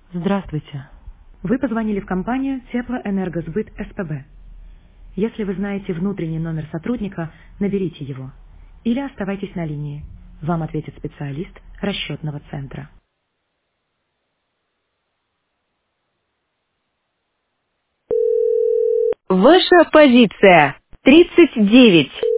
Здравствуйте. Вы позвонили в компанию Теплоэнергосбыт СПБ. Если вы знаете внутренний номер сотрудника, наберите его. Или оставайтесь на линии. Вам ответит специалист расчетного центра. Ваша позиция 39.